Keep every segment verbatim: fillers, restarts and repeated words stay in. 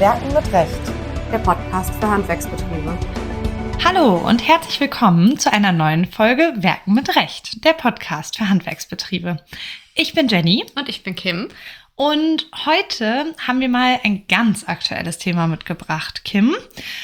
Werken mit Recht, der Podcast für Handwerksbetriebe. Hallo und herzlich willkommen zu einer neuen Folge Werken mit Recht, der Podcast für Handwerksbetriebe. Ich bin Jenny. Und ich bin Kim. Und heute haben wir mal ein ganz aktuelles Thema mitgebracht, Kim.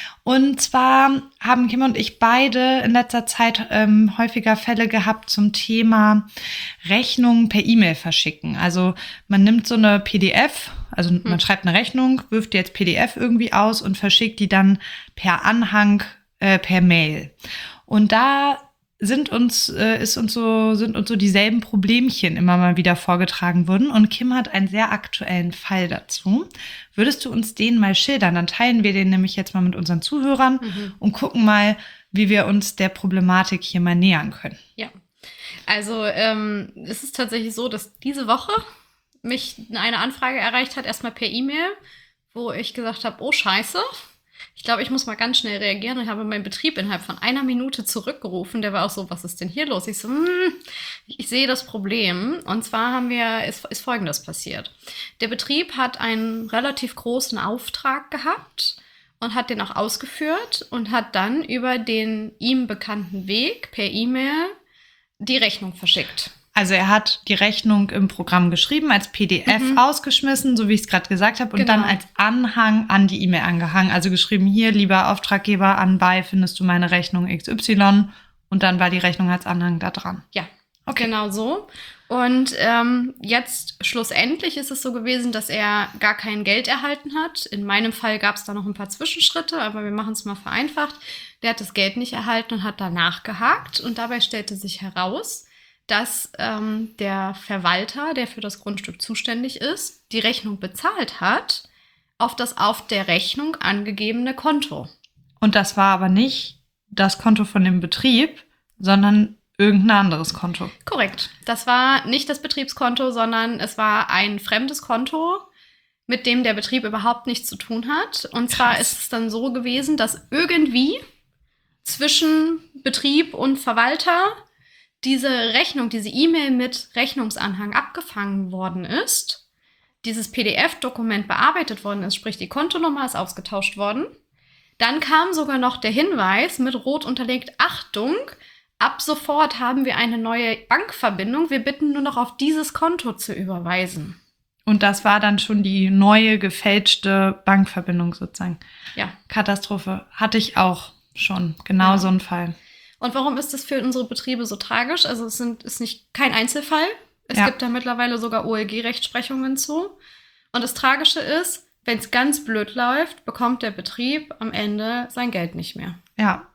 Und zwar haben Kim und ich beide in letzter Zeit ähm, häufiger Fälle gehabt zum Thema Rechnungen per E-Mail verschicken. Also man nimmt so eine P D F, also hm. man schreibt eine Rechnung, wirft die als P D F irgendwie aus und verschickt die dann per Anhang äh, per Mail. Und da sind uns äh, ist uns so sind uns so dieselben Problemchen immer mal wieder vorgetragen worden, und Kim hat einen sehr aktuellen Fall dazu. Würdest du uns den mal schildern? Dann teilen wir den nämlich jetzt mal mit unseren Zuhörern mhm. und gucken mal, wie wir uns der Problematik hier mal nähern können. Ja, also ähm, es ist tatsächlich so, dass diese Woche mich eine Anfrage erreicht hat, erstmal per E-Mail, wo ich gesagt habe, oh Scheiße, ich glaube, ich muss mal ganz schnell reagieren. Ich habe meinen Betrieb innerhalb von einer Minute zurückgerufen. Der war auch so, was ist denn hier los? Ich so, hm, ich sehe das Problem. Und zwar haben wir, ist, ist Folgendes passiert. Der Betrieb hat einen relativ großen Auftrag gehabt und hat den auch ausgeführt und hat dann über den ihm bekannten Weg per E-Mail die Rechnung verschickt. Also er hat die Rechnung im Programm geschrieben, als P D F mhm. ausgeschmissen, so wie ich es gerade gesagt habe, und genau. dann als Anhang an die E-Mail angehangen. Also geschrieben, hier, lieber Auftraggeber, anbei findest du meine Rechnung X Y, und dann war die Rechnung als Anhang da dran. Ja, okay. Genau so. Und ähm, jetzt schlussendlich ist es so gewesen, dass er gar kein Geld erhalten hat. In meinem Fall gab es da noch ein paar Zwischenschritte, aber wir machen es mal vereinfacht. Der hat das Geld nicht erhalten und hat danach gehakt, und dabei stellte sich heraus, dass ähm, der Verwalter, der für das Grundstück zuständig ist, die Rechnung bezahlt hat auf das auf der Rechnung angegebene Konto. Und das war aber nicht das Konto von dem Betrieb, sondern irgendein anderes Konto. Korrekt. Das war nicht das Betriebskonto, sondern es war ein fremdes Konto, mit dem der Betrieb überhaupt nichts zu tun hat. Und zwar Krass. ist es dann so gewesen, dass irgendwie zwischen Betrieb und Verwalter diese Rechnung, diese E-Mail mit Rechnungsanhang abgefangen worden ist, dieses P D F-Dokument bearbeitet worden ist, sprich die Kontonummer ist ausgetauscht worden. Dann kam sogar noch der Hinweis mit rot unterlegt, Achtung, ab sofort haben wir eine neue Bankverbindung, wir bitten nur noch auf dieses Konto zu überweisen. Und das war dann schon die neue, gefälschte Bankverbindung sozusagen. Ja. Katastrophe. Hatte ich auch schon. Genau ja. so einen Fall. Und warum ist das für unsere Betriebe so tragisch? Also es sind, ist nicht kein Einzelfall. Es ja. gibt da mittlerweile sogar O L G-Rechtsprechungen zu. Und das Tragische ist, wenn es ganz blöd läuft, bekommt der Betrieb am Ende sein Geld nicht mehr. Ja,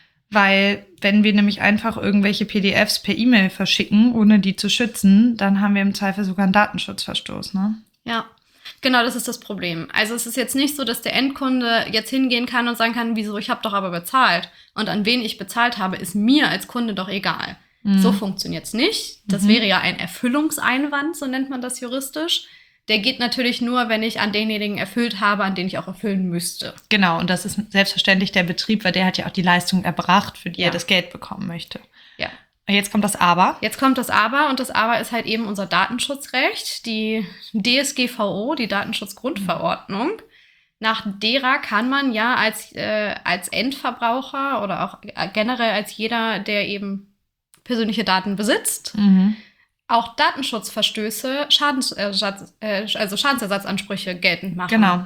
weil wenn wir nämlich einfach irgendwelche P D Fs per E-Mail verschicken, ohne die zu schützen, dann haben wir im Zweifel sogar einen Datenschutzverstoß, ne? Ja. Genau, das ist das Problem. Also es ist jetzt nicht so, dass der Endkunde jetzt hingehen kann und sagen kann, wieso, ich habe doch aber bezahlt. Und an wen ich bezahlt habe, ist mir als Kunde doch egal. Mhm. So funktioniert es nicht. Das mhm. wäre ja ein Erfüllungseinwand, so nennt man das juristisch. Der geht natürlich nur, wenn ich an denjenigen erfüllt habe, an den ich auch erfüllen müsste. Genau, und das ist selbstverständlich der Betrieb, weil der hat ja auch die Leistung erbracht, für die ja. er das Geld bekommen möchte. Ja. Jetzt kommt das Aber. Jetzt kommt das Aber, und das Aber ist halt eben unser Datenschutzrecht, die D S G V O, die Datenschutzgrundverordnung. Nach derer kann man ja als, äh, als Endverbraucher oder auch generell als jeder, der eben persönliche Daten besitzt, mhm. auch Datenschutzverstöße, Schadensersatz, äh, also Schadensersatzansprüche geltend machen. Genau.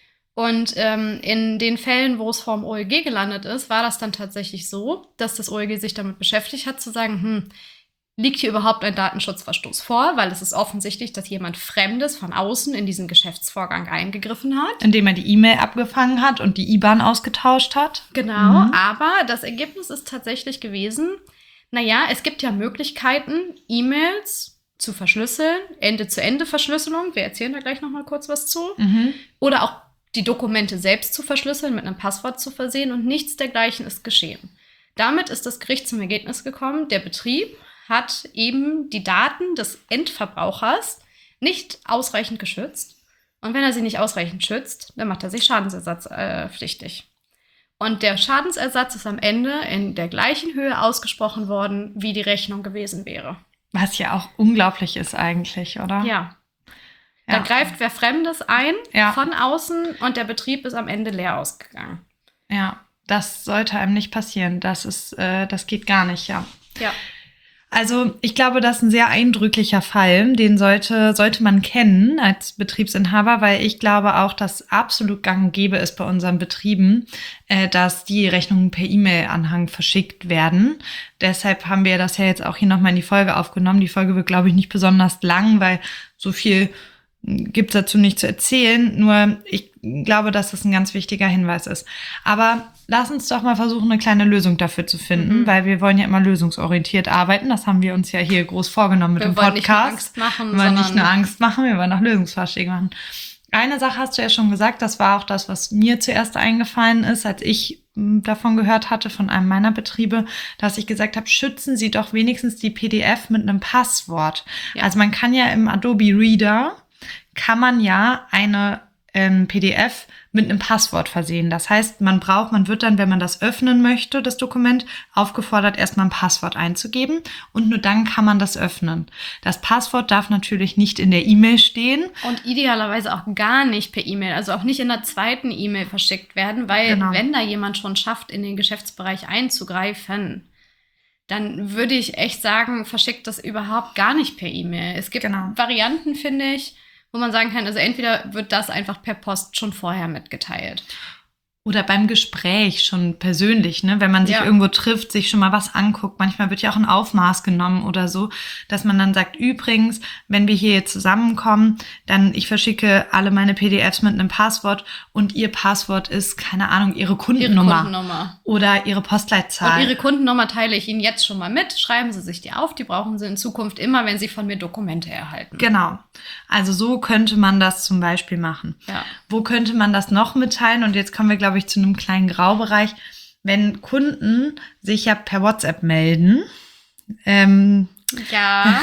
Und ähm, in den Fällen, wo es vorm O L G gelandet ist, war das dann tatsächlich so, dass das O L G sich damit beschäftigt hat, zu sagen, hm, liegt hier überhaupt ein Datenschutzverstoß vor? Weil es ist offensichtlich, dass jemand Fremdes von außen in diesen Geschäftsvorgang eingegriffen hat. Indem er die E-Mail abgefangen hat und die I B A N ausgetauscht hat. Genau, mhm. aber das Ergebnis ist tatsächlich gewesen, naja, es gibt ja Möglichkeiten, E-Mails zu verschlüsseln, Ende-zu-Ende-Verschlüsselung, wir erzählen da gleich nochmal kurz was zu, mhm. oder auch die Dokumente selbst zu verschlüsseln, mit einem Passwort zu versehen, und nichts dergleichen ist geschehen. Damit ist das Gericht zum Ergebnis gekommen, der Betrieb hat eben die Daten des Endverbrauchers nicht ausreichend geschützt. Und wenn er sie nicht ausreichend schützt, dann macht er sich schadensersatzpflichtig. Äh, und der Schadensersatz ist am Ende in der gleichen Höhe ausgesprochen worden, wie die Rechnung gewesen wäre. Was ja auch unglaublich ist eigentlich, oder? Ja. Da Ja. greift wer Fremdes ein Ja. von außen und der Betrieb ist am Ende leer ausgegangen. Ja, das sollte einem nicht passieren. Das ist, äh, das geht gar nicht, ja. Ja. Also ich glaube, das ist ein sehr eindrücklicher Fall. Den sollte, sollte man kennen als Betriebsinhaber, weil ich glaube auch, dass absolut gang und gäbe ist bei unseren Betrieben, äh, dass die Rechnungen per E-Mail-Anhang verschickt werden. Deshalb haben wir das ja jetzt auch hier nochmal in die Folge aufgenommen. Die Folge wird, glaube ich, nicht besonders lang, weil so viel gibt's dazu nicht zu erzählen. Nur ich glaube, dass das ein ganz wichtiger Hinweis ist. Aber lass uns doch mal versuchen, eine kleine Lösung dafür zu finden, Mhm. weil wir wollen ja immer lösungsorientiert arbeiten. Das haben wir uns ja hier groß vorgenommen mit Wir dem wollen nicht nur Podcast. Angst machen, wir wollen nicht sondern- nur Angst machen, wir wollen auch Lösungsvorschläge machen. Eine Sache hast du ja schon gesagt, das war auch das, was mir zuerst eingefallen ist, als ich m, davon gehört hatte von einem meiner Betriebe, dass ich gesagt habe, schützen Sie doch wenigstens die P D F mit einem Passwort. Ja. Also man kann ja im Adobe Reader, kann man ja eine ähm, P D F mit einem Passwort versehen. Das heißt, man braucht, man wird dann, wenn man das öffnen möchte, das Dokument, aufgefordert, erstmal ein Passwort einzugeben und nur dann kann man das öffnen. Das Passwort darf natürlich nicht in der E-Mail stehen. Und idealerweise auch gar nicht per E-Mail, also auch nicht in der zweiten E-Mail verschickt werden, weil Genau. wenn da jemand schon schafft, in den Geschäftsbereich einzugreifen, dann würde ich echt sagen, verschickt das überhaupt gar nicht per E-Mail. Es gibt Genau. Varianten, finde ich, wo man sagen kann, also entweder wird das einfach per Post schon vorher mitgeteilt. Oder beim Gespräch schon persönlich, ne? Wenn man sich Ja. irgendwo trifft, sich schon mal was anguckt. Manchmal wird ja auch ein Aufmaß genommen oder so, dass man dann sagt, übrigens, wenn wir hier jetzt zusammenkommen, dann ich verschicke alle meine P D Fs mit einem Passwort und ihr Passwort ist, keine Ahnung, ihre Ihre Kundennummer, Kundennummer. oder ihre Und Postleitzahl. Ihre Kundennummer teile ich Ihnen jetzt schon mal mit. Schreiben Sie sich die auf. Die brauchen Sie in Zukunft immer, wenn Sie von mir Dokumente erhalten. Genau. Also so könnte man das zum Beispiel machen. Ja. Wo könnte man das noch mitteilen? Und jetzt kommen wir, glaube ich, zu einem kleinen Graubereich. Wenn Kunden sich ja per WhatsApp melden, ähm, Ja.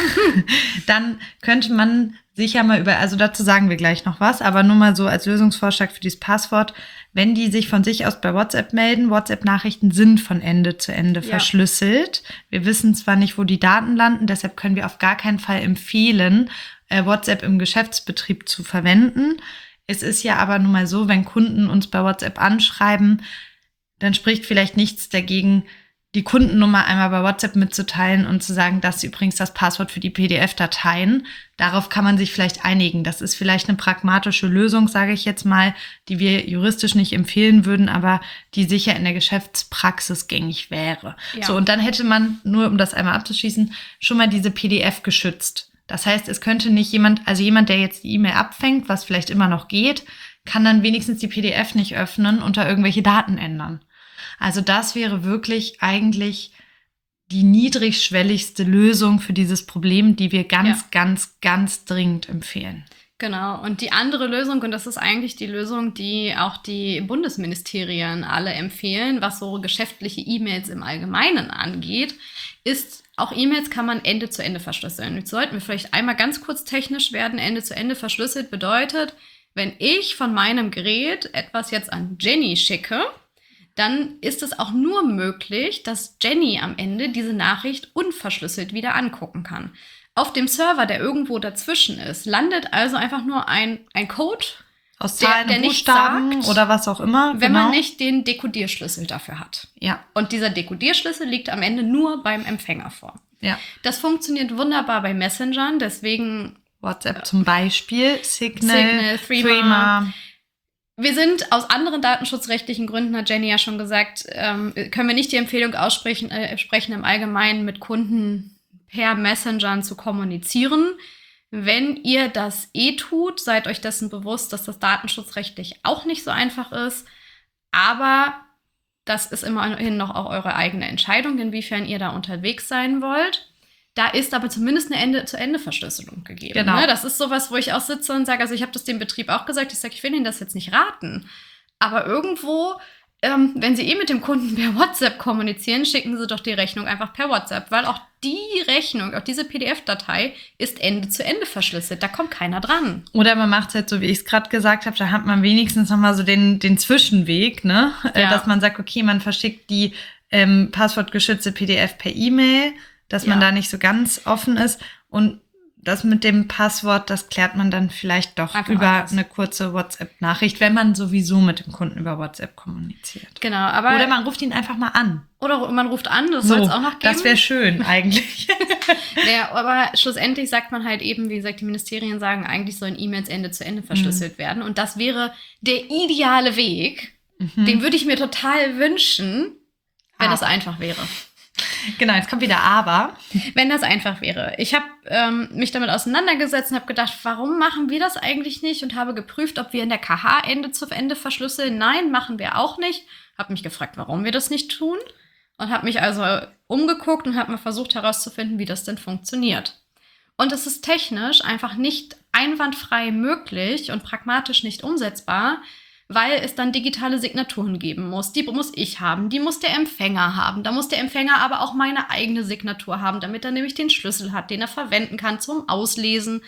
dann könnte man sich ja mal über, also dazu sagen wir gleich noch was, aber nur mal so als Lösungsvorschlag für dieses Passwort, wenn die sich von sich aus bei WhatsApp melden, WhatsApp-Nachrichten sind von Ende zu Ende Ja. verschlüsselt. Wir wissen zwar nicht, wo die Daten landen, deshalb können wir auf gar keinen Fall empfehlen, äh, WhatsApp im Geschäftsbetrieb zu verwenden. Es ist ja aber nun mal so, wenn Kunden uns bei WhatsApp anschreiben, dann spricht vielleicht nichts dagegen, die Kundennummer einmal bei WhatsApp mitzuteilen und zu sagen, das ist übrigens das Passwort für die P D F-Dateien. Darauf kann man sich vielleicht einigen. Das ist vielleicht eine pragmatische Lösung, sage ich jetzt mal, die wir juristisch nicht empfehlen würden, aber die sicher in der Geschäftspraxis gängig wäre. Ja. So, und dann hätte man, nur um das einmal abzuschließen, schon mal diese P D F geschützt. Das heißt, es könnte nicht jemand, also jemand, der jetzt die E-Mail abfängt, was vielleicht immer noch geht, kann dann wenigstens die P D F nicht öffnen und da irgendwelche Daten ändern. Also das wäre wirklich eigentlich die niedrigschwelligste Lösung für dieses Problem, die wir ganz, Ja. ganz, ganz dringend empfehlen. Genau. Und die andere Lösung, und das ist eigentlich die Lösung, die auch die Bundesministerien alle empfehlen, was so geschäftliche E-Mails im Allgemeinen angeht, ist, auch E-Mails kann man Ende zu Ende verschlüsseln. Jetzt sollten wir vielleicht einmal ganz kurz technisch werden. Ende zu Ende verschlüsselt bedeutet, wenn ich von meinem Gerät etwas jetzt an Jenny schicke, dann ist es auch nur möglich, dass Jenny am Ende diese Nachricht unverschlüsselt wieder angucken kann. Auf dem Server, der irgendwo dazwischen ist, landet also einfach nur ein, ein Code, Aus Der- Zahlen der und nichts Buchstaben sagt, oder was auch immer. wenn genau. man nicht den Dekodierschlüssel dafür hat. Ja, Und dieser Dekodierschlüssel liegt am Ende nur beim Empfänger vor. ja. Das funktioniert wunderbar bei Messengern, deswegen WhatsApp zum Beispiel, Signal, Signal, Threema. Threema. wir sind aus anderen datenschutzrechtlichen Gründen, hat Jenny ja schon gesagt, ähm, können wir nicht die Empfehlung aussprechen, äh, sprechen, im Allgemeinen mit Kunden per Messengern zu kommunizieren. Wenn ihr das eh tut, seid euch dessen bewusst, dass das datenschutzrechtlich auch nicht so einfach ist. Aber das ist immerhin noch auch eure eigene Entscheidung, inwiefern ihr da unterwegs sein wollt. Da ist aber zumindest eine Ende-zu-Ende-Verschlüsselung gegeben. Genau. Ne? Das ist sowas, wo ich auch sitze und sage, also ich habe das dem Betrieb auch gesagt, ich sage, ich will Ihnen das jetzt nicht raten. Aber irgendwo, ähm, wenn Sie eh mit dem Kunden per WhatsApp kommunizieren, schicken Sie doch die Rechnung einfach per WhatsApp, weil auch die Rechnung, auch diese P D F-Datei ist Ende-zu-Ende verschlüsselt. Da kommt keiner dran. Oder man macht es halt so, wie ich es gerade gesagt habe, da hat man wenigstens nochmal so den, den Zwischenweg, ne? Äh, Ja. Dass man sagt, okay, man verschickt die ähm, passwortgeschützte P D F per E-Mail, dass man Ja. da nicht so ganz offen ist. Und das mit dem Passwort, das klärt man dann vielleicht doch Einfach über anders. eine kurze WhatsApp-Nachricht, wenn man sowieso mit dem Kunden über WhatsApp kommuniziert. Genau, aber Oder man ruft ihn einfach mal an. oder man ruft an, das soll es auch noch geben. Das wäre schön eigentlich. Ja, aber schlussendlich sagt man halt eben, wie gesagt, die Ministerien sagen, eigentlich sollen E-Mails Ende zu Ende verschlüsselt Mhm. werden. Und das wäre der ideale Weg. Mhm. Den würde ich mir total wünschen, wenn Aber. das einfach wäre. Genau, jetzt kommt wieder aber. Wenn das einfach wäre. Ich habe ähm, mich damit auseinandergesetzt und habe gedacht, warum machen wir das eigentlich nicht? Und habe geprüft, ob wir in der K H Ende zu Ende verschlüsseln. Nein, machen wir auch nicht. Habe mich gefragt, warum wir das nicht tun. Und habe mich also umgeguckt und habe mal versucht herauszufinden, wie das denn funktioniert. Und es ist technisch einfach nicht einwandfrei möglich und pragmatisch nicht umsetzbar, weil es dann digitale Signaturen geben muss. Die muss ich haben, die muss der Empfänger haben. Da muss der Empfänger aber auch meine eigene Signatur haben, damit er nämlich den Schlüssel hat, den er verwenden kann zum Auslesen.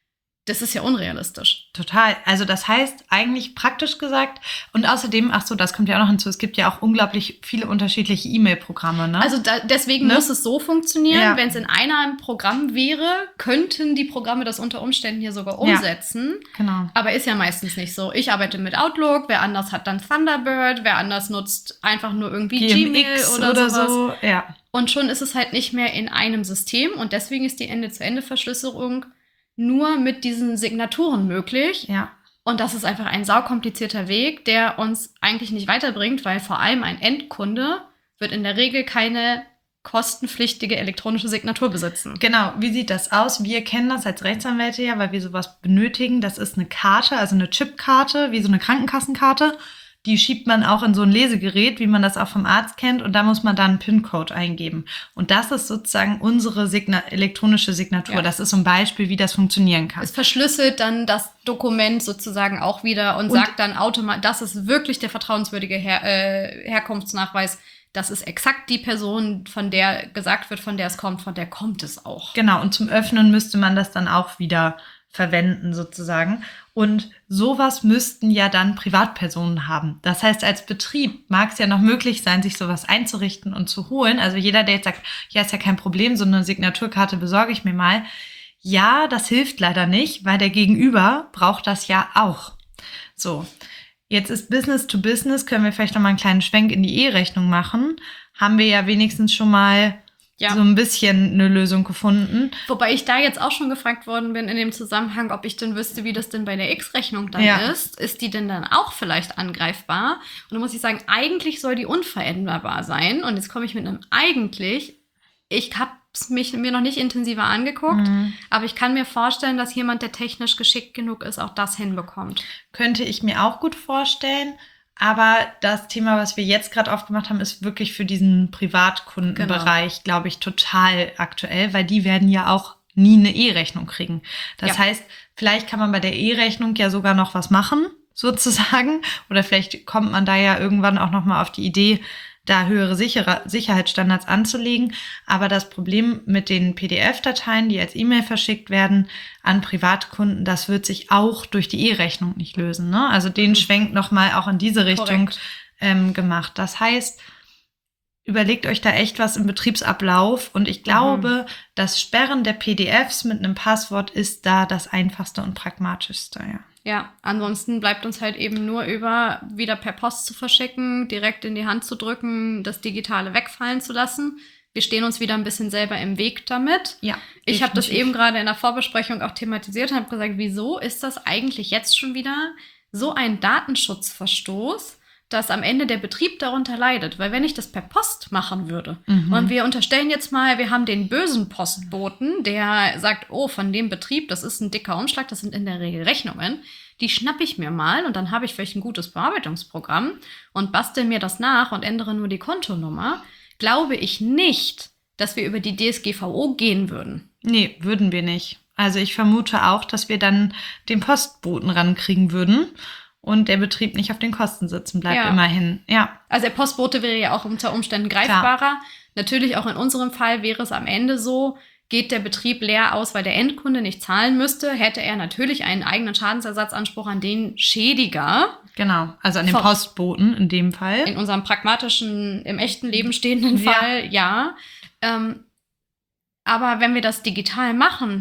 Das ist ja unrealistisch. Total. Also das heißt eigentlich praktisch gesagt und außerdem, ach so, das kommt ja auch noch hinzu, es gibt ja auch unglaublich viele unterschiedliche E-Mail-Programme, ne? Also da, deswegen Ne? muss es so funktionieren, Ja. wenn es in einem Programm wäre, könnten die Programme das unter Umständen hier sogar umsetzen. Genau. Aber ist ja meistens nicht so. Ich arbeite mit Outlook, wer anders hat dann Thunderbird, wer anders nutzt einfach nur irgendwie Gmail oder, oder sowas. so. Ja. Und schon ist es halt nicht mehr in einem System und deswegen ist die Ende-zu-Ende-Verschlüsselung nur mit diesen Signaturen möglich. Ja. Und das ist einfach ein saukomplizierter Weg, der uns eigentlich nicht weiterbringt, weil vor allem ein Endkunde wird in der Regel keine kostenpflichtige elektronische Signatur besitzen. Genau, wie sieht das aus? Wir kennen das als Rechtsanwälte ja, weil wir sowas benötigen. Das ist eine Karte, also eine Chipkarte, wie so eine Krankenkassenkarte. Die schiebt man auch in so ein Lesegerät, wie man das auch vom Arzt kennt. Und da muss man dann einen PIN-Code eingeben. Und das ist sozusagen unsere Signa- elektronische Signatur. Ja. Das ist so ein Beispiel, wie das funktionieren kann. Es verschlüsselt dann das Dokument sozusagen auch wieder und, Und- sagt dann automatisch, das ist wirklich der vertrauenswürdige Her äh, Herkunftsnachweis. Das ist exakt die Person, von der gesagt wird, von der es kommt, von der kommt es auch. Genau, und zum Öffnen müsste man das dann auch wieder verwenden sozusagen. Und sowas müssten ja dann Privatpersonen haben. Das heißt, als Betrieb mag es ja noch möglich sein, sich sowas einzurichten und zu holen. Also jeder, der jetzt sagt, ja, ist ja kein Problem, so eine Signaturkarte besorge ich mir mal. Ja, das hilft leider nicht, weil der Gegenüber braucht das ja auch. So, jetzt ist Business to Business, können wir vielleicht noch mal einen kleinen Schwenk in die E-Rechnung machen. Haben wir ja wenigstens schon mal Ja. so ein bisschen eine Lösung gefunden. Wobei ich da jetzt auch schon gefragt worden bin in dem Zusammenhang, ob ich denn wüsste, wie das denn bei der X-Rechnung dann Ja. ist. Ist die denn dann auch vielleicht angreifbar? Und da muss ich sagen, eigentlich soll die unveränderbar sein. Und jetzt komme ich mit einem eigentlich. Ich habe es mich mir noch nicht intensiver angeguckt, Mhm. aber ich kann mir vorstellen, dass jemand, der technisch geschickt genug ist, auch das hinbekommt. Könnte ich mir auch gut vorstellen. Aber das Thema, was wir jetzt gerade aufgemacht haben, ist wirklich für diesen Privatkundenbereich, glaube ich, total aktuell, weil die werden ja auch nie eine E-Rechnung kriegen. Das Ja. heißt, vielleicht kann man bei der E-Rechnung ja sogar noch was machen, sozusagen. Oder vielleicht kommt man da ja irgendwann auch noch mal auf die Idee, da höhere Sicher- Sicherheitsstandards anzulegen. Aber das Problem mit den P D F-Dateien, die als E-Mail verschickt werden an Privatkunden, das wird sich auch durch die E-Rechnung nicht lösen. Ne? Also den Schwenk nochmal auch in diese Richtung Korrekt. ähm, gemacht. Das heißt, überlegt euch da echt was im Betriebsablauf. Und ich glaube, das Sperren der P D Fs mit einem Passwort ist da das einfachste und pragmatischste. Ja. Ja, ansonsten bleibt uns halt eben nur über, wieder per Post zu verschicken, direkt in die Hand zu drücken, das Digitale wegfallen zu lassen. Wir stehen uns wieder ein bisschen selber im Weg damit. Ja, Ich habe das definitiv. eben gerade in der Vorbesprechung auch thematisiert und habe gesagt, wieso ist das eigentlich jetzt schon wieder so ein Datenschutzverstoß, dass am Ende der Betrieb darunter leidet? Weil wenn ich das per Post machen würde Mhm. und wir unterstellen jetzt mal, wir haben den bösen Postboten, der sagt, oh, von dem Betrieb, das ist ein dicker Umschlag, das sind in der Regel Rechnungen, die schnappe ich mir mal und dann habe ich vielleicht ein gutes Bearbeitungsprogramm und bastel mir das nach und ändere nur die Kontonummer, glaube ich nicht, dass wir über die D S G V O gehen würden. Nee, würden wir nicht. Also ich vermute auch, dass wir dann den Postboten rankriegen würden und der Betrieb nicht auf den Kosten sitzen bleibt, Ja. immerhin. Ja, Also der Postbote wäre ja auch unter Umständen greifbarer. Natürlich auch in unserem Fall wäre es am Ende so, geht der Betrieb leer aus, weil der Endkunde nicht zahlen müsste, hätte er natürlich einen eigenen Schadensersatzanspruch an den Schädiger. genau. Also an den Vom- Postboten in dem Fall. In unserem pragmatischen, im echten Leben stehenden Ja. Fall, ja. Ähm, aber wenn wir das digital machen,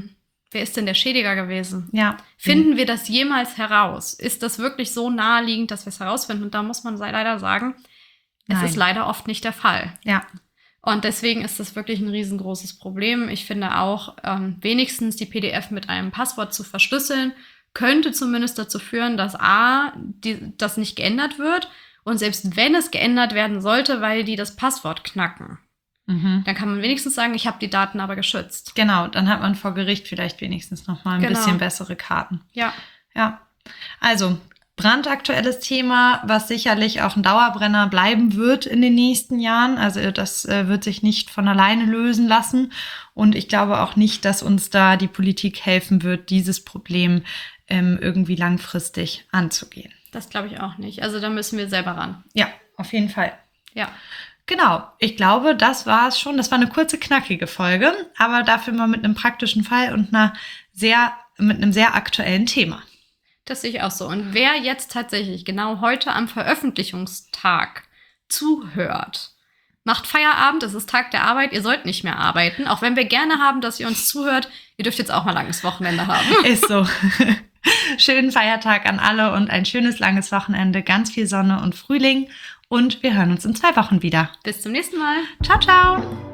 wer ist denn der Schädiger gewesen? Ja. Finden wir das jemals heraus? Ist das wirklich so naheliegend, dass wir es herausfinden? Und da muss man leider sagen, es Nein. ist leider oft nicht der Fall. Ja. Und deswegen ist das wirklich ein riesengroßes Problem. Ich finde auch, ähm, wenigstens die P D F mit einem Passwort zu verschlüsseln, könnte zumindest dazu führen, dass A, die, das nicht geändert wird. Und selbst wenn es geändert werden sollte, weil die das Passwort knacken, Mhm. dann kann man wenigstens sagen, ich habe die Daten aber geschützt. Genau, dann hat man vor Gericht vielleicht wenigstens noch mal ein Genau. bisschen bessere Karten. Ja. Ja, also brandaktuelles Thema, was sicherlich auch ein Dauerbrenner bleiben wird in den nächsten Jahren. Also das äh, wird sich nicht von alleine lösen lassen. Und ich glaube auch nicht, dass uns da die Politik helfen wird, dieses Problem ähm, irgendwie langfristig anzugehen. Das glaube ich auch nicht. Also da müssen wir selber ran. Ja, auf jeden Fall. Ja. Genau, ich glaube, das war es schon. Das war eine kurze, knackige Folge, aber dafür mal mit einem praktischen Fall und einer sehr, mit einem sehr aktuellen Thema. Das sehe ich auch so. Und wer jetzt tatsächlich genau heute am Veröffentlichungstag zuhört, macht Feierabend, es ist Tag der Arbeit, ihr sollt nicht mehr arbeiten. Auch wenn wir gerne haben, dass ihr uns zuhört, ihr dürft jetzt auch mal langes Wochenende haben. Ist so. Schönen Feiertag an alle und ein schönes langes Wochenende, ganz viel Sonne und Frühling. Und wir hören uns in zwei Wochen wieder. Bis zum nächsten Mal. Ciao, ciao.